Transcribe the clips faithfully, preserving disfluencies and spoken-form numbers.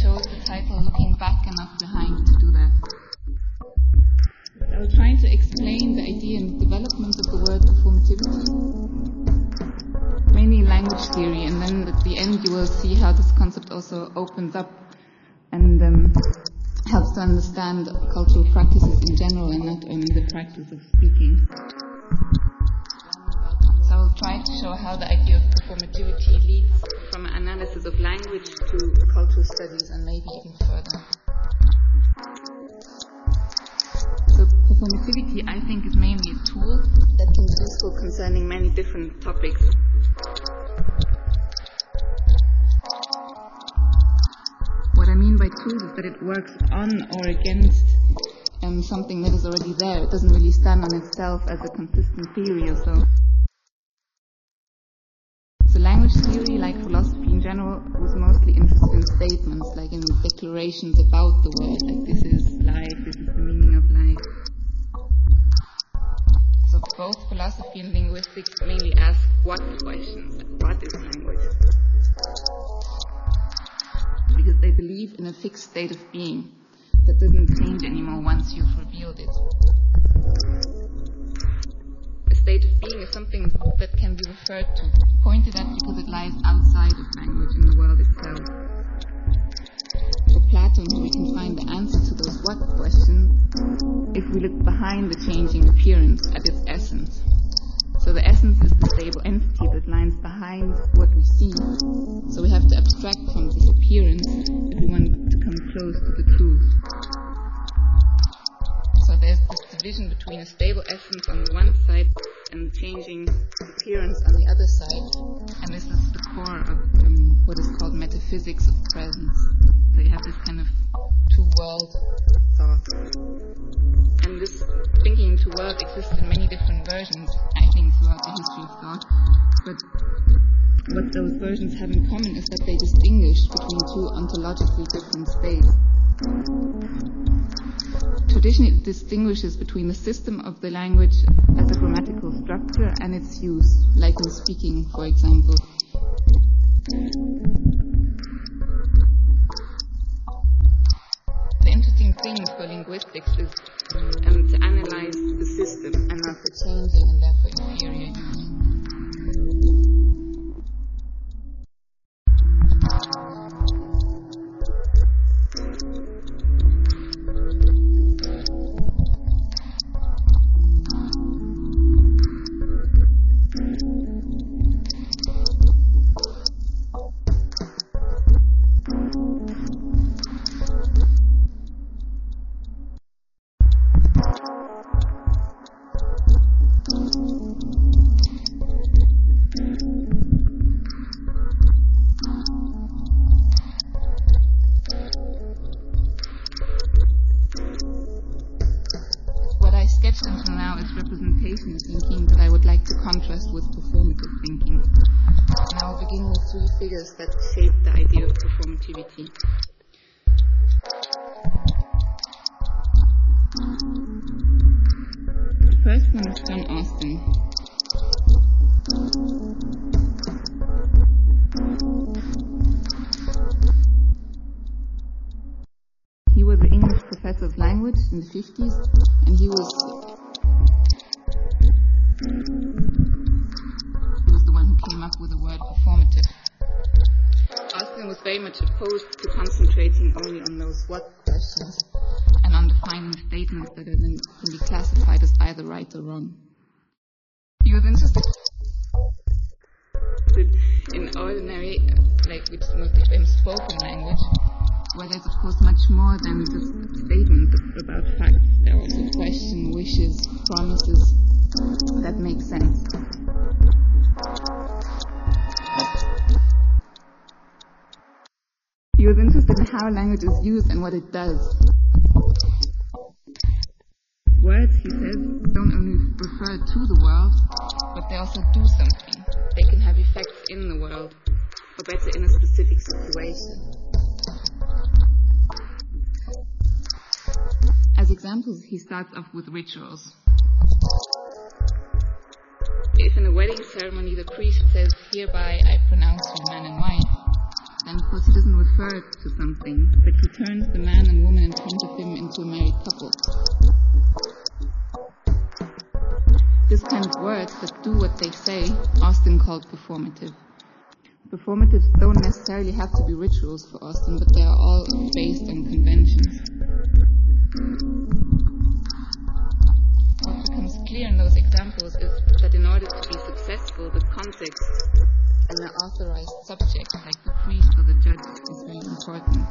chose the title Looking Back and Not Behind to do that. I was trying to explain the idea and the development of the word performativity, mainly in language theory, and then at the end you will see how this concept also opens up and um, helps to understand cultural practices in general and not only the practice of speaking. So I'll try to show how the idea of performativity leads from an analysis of language to cultural studies and maybe even further. So performativity, I think, is mainly a tool that can be useful concerning many different topics. What I mean by tools is that it works on or against um, something that is already there. It doesn't really stand on itself as a consistent theory or so. So language theory, like philosophy in general, was mostly interested in statements, like in declarations about the world, like this is life, this is the meaning of life. So both philosophy and linguistics mainly ask what questions, what is language? Because they believe in a fixed state of being that doesn't change anymore once you've revealed it. A state of being is something that can be referred to, pointed at because it lies outside of language in the world itself. For Plato, we can find the answer to those what questions if we look behind the changing appearance at its essence. So the essence is the stable entity that lies behind what we see. So we have to abstract from this appearance if we want to come close to the truth. So there's this division between a stable essence on the one side and changing appearance on the other side. And this is the core of um, what is called metaphysics of presence. So you have this kind of two-world thought. And this thinking two-world exists in many different versions, I think, throughout the history of thought. But what those versions have in common is that they distinguish between two ontologically different states. Traditionally, it distinguishes between the system of the language as a grammatical structure and its use, like in speaking, for example. The interesting thing for linguistics is um, to analyze the system and not the changing and therefore inferior use. Representation thinking that I would like to contrast with performative thinking. And I will begin with three figures that shape the idea of performativity. The first one is John Austin. He was an English professor of language in the fifties, and he was He was the one who came up with the word performative. Austin was very much opposed to concentrating only on those what questions and on defining statements that are then can be classified as either right or wrong. He was interested in ordinary, like which is mostly famous spoken language, where there's of course much more than just statements about facts. There are also questions, wishes, promises that make sense. He was interested in how language is used and what it does. Words, he says, don't only refer to the world, but they also do something. They can have effects in the world, or better, in a specific situation. As examples, he starts off with rituals. If in a wedding ceremony the priest says, "Hereby I pronounce you man and wife," then of course he doesn't refer to something, but he turns the man and woman in front of him into a married couple. This kind of words that do what they say, Austin called performative. Performatives don't necessarily have to be rituals for Austin, but they are all based on conventions. What becomes clear in those examples is that in order to be successful, the context and the authorized subject, like the priest or the judge, is very important.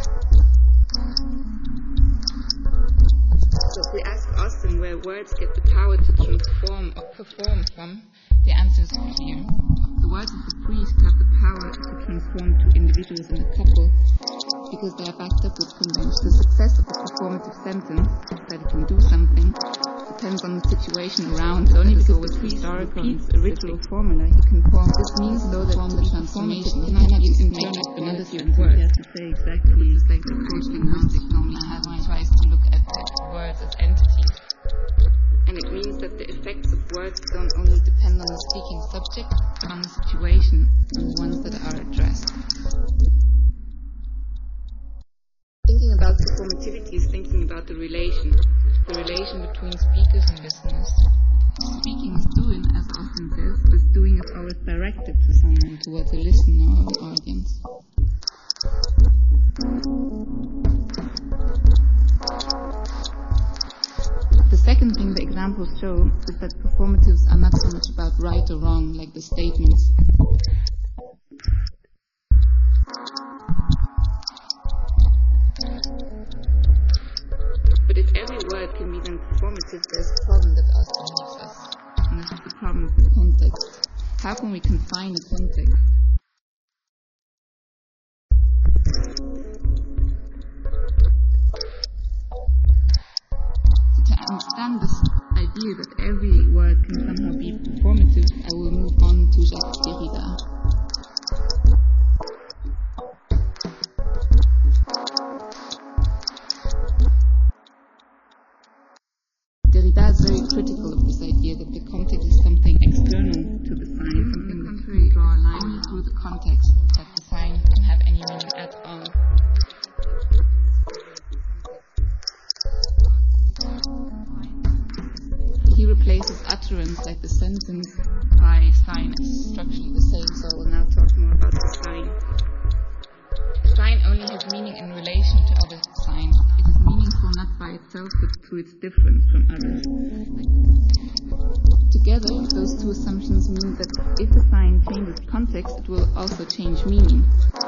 So if we ask Austin where words get the power to transform or perform from, the answer is clear. The words of the priest have the power to transform two individuals in a couple because they are backed up with convention. The success of the performative sentence, that it can do something, depends on the situation around. Only because the priest repeats a ritual formula, he can form. This means, though, that form the transformation cannot be internal another sentence. You have to say exactly. It's like the approach linguistics normally has when it tries to look at the words as entities. And it means that the effects of words don't only depend on the speaking subject, but on the situation and the ones that are addressed. Thinking about performativity is thinking about the relation, the relation between speakers and listeners. Speaking is doing, as Austin says, this doing is always directed to someone, towards a listener or an audience. The second thing the examples show is that performatives are not so much about right or wrong, like the statements. But if every word can be then performative, there's a problem that Austin makes us. And this is the problem of the context. How can we confine a context? To understand this idea that every word can somehow be performative, I will move on to Jacques Derrida. Derrida is very critical of this idea that the context is something external to the sign, something that we draw a line only through the context that the sign can have any meaning at all. He replaces utterance, like the sentence, by sign. It's structurally the same, so I will now talk more about the sign. Sign only has meaning in relation to other signs. It is meaningful not by itself, but through its difference from others. Together, those two assumptions mean that if a sign changes context, it will also change meaning.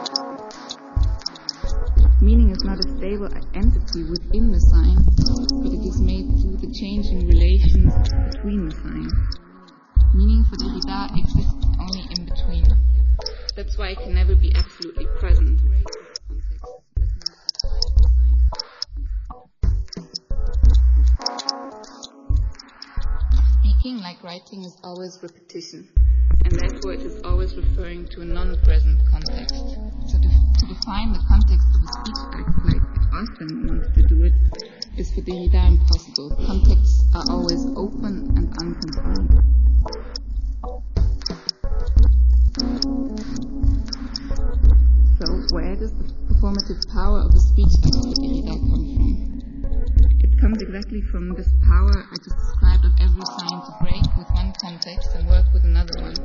Meaning is not a stable entity within the sign, but it is made through the changing relations between the signs. Meaning for Derrida exists only in between. That's why it can never be absolutely present. Speaking, like writing, is always repetition, and therefore it is always referring to a non-present context. So to, to define the context of a speech act, like Austin wants to do it, is for Derrida impossible. Contexts are always open and unconfined. So where does the performative power of a speech act for Derrida come from? It comes exactly from this power I just described of every sign to break with one context and work with another one.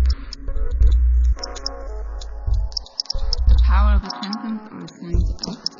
The power of a sentence or a sign to act.